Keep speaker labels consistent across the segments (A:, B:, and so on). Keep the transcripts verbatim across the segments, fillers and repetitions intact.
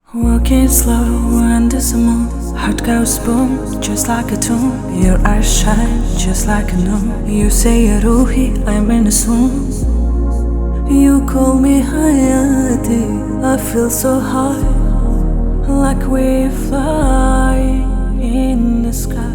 A: Walking slow under the moon, heart goes boom, just like a tune. Your eyes shine, just like a noon. You say ya ruhi, I'm in a swoon. You call me Hayati, I feel so high, like we fly in the sky.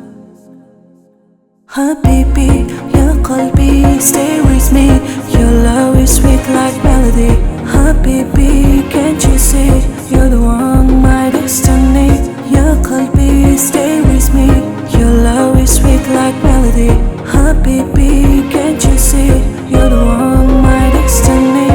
A: Habibi, ya qalbi, stay with me. Your love is sweet like melody. Habibi, can't you see? You're the one, my destiny. Ya qalbi, stay with me. Your love is sweet like melody. Habibi, can't you see? You're the one, my destiny.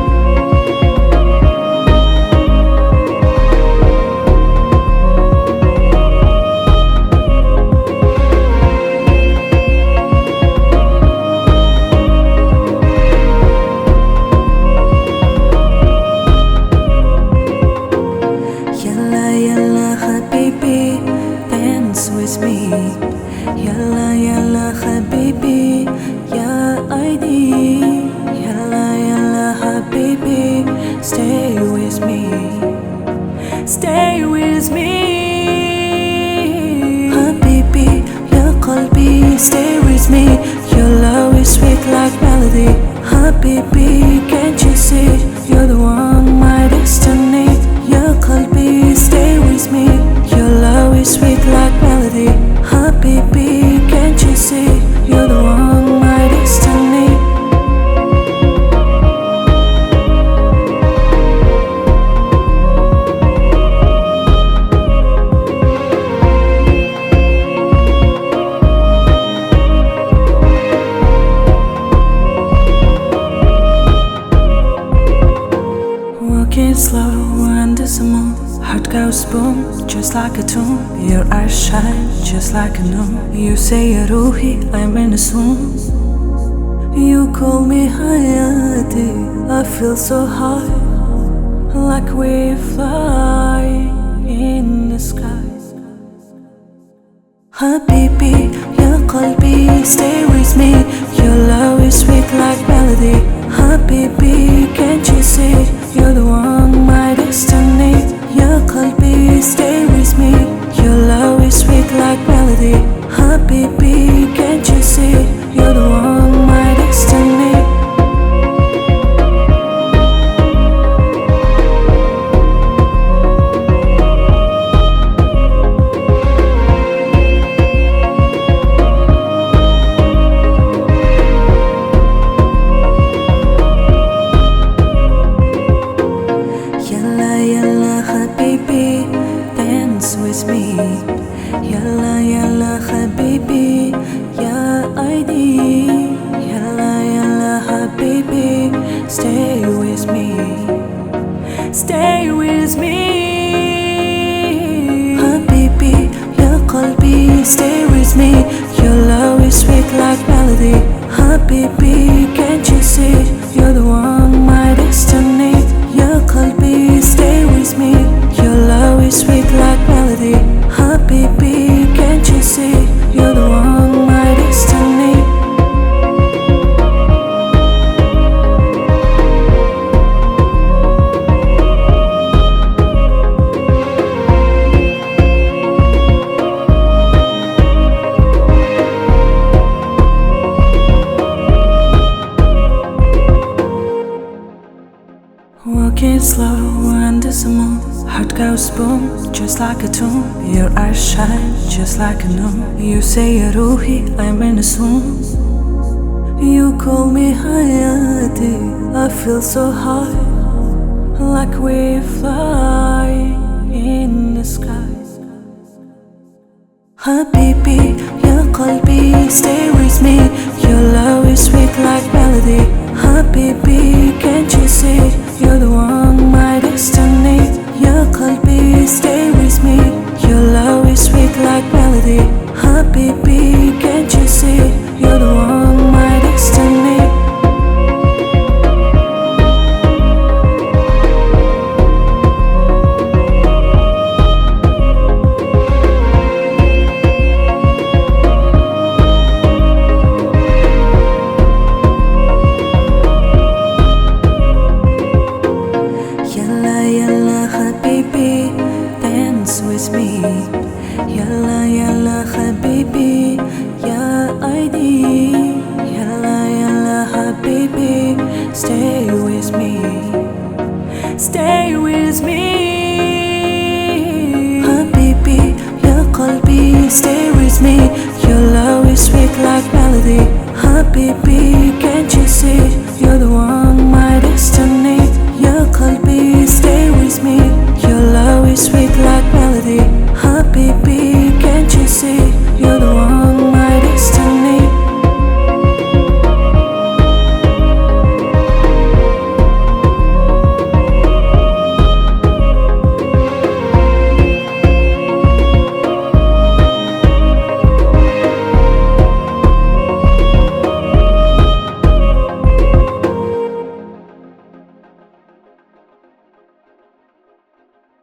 A: Habibi, dance with me. Yalla yalla habibi, ya I D. Yalla yalla habibi, stay with me. Stay with me. Habibi, ya qalbi, stay with me. Your love is sweet like melody. Habibi, can't you see? You're the one, my destiny. Ya qalbi, stay with me. Your love is sweet like melody. Habibi, can't you see? You're the one, my destiny. Walking slow under the moon, heart goes boom, just like a tune. Your eyes shine, just like a noon. You say ya ruhi, I'm in a swoon. You call me Hayati, I feel so high, like we fly in the sky. Habibi, ya qalbi, stay with me. Your love is sweet like melody. Habibi, can't you see? You're the one, my destiny. Ya qalbi, stay with me. Your love is sweet like melody. Habibi, can't you see? You're the one, my destiny. Habibi, dance with me. Yalla yalla habibi, ya I D. Yalla yalla habibi, stay with me. Stay with me. Habibi, ya qalbi, stay with me. Your love is sweet like melody. Habibi, can't you see? You're the one, my destiny. Ya qalbi, stay with me. Your love is sweet like melody. Habibi, can't you see? You're the one, my destiny. Walking slow under the moon, heart goes boom, just like a tune. Your eyes shine, just like a noon. You say ya ruhi, I'm in a swoon. You call me Hayati, I feel so high, like we fly in the sky. Habibi, ya qalbi, stay with me. Your love is sweet like melody. Habibi, can't you see? You're the one, my destiny. Ya qalbi, stay with me. Your love is sweet like melody. Habibi, can't you see? You're the one, my destiny. Yalla yalla baby, dance with me. Yalla yalla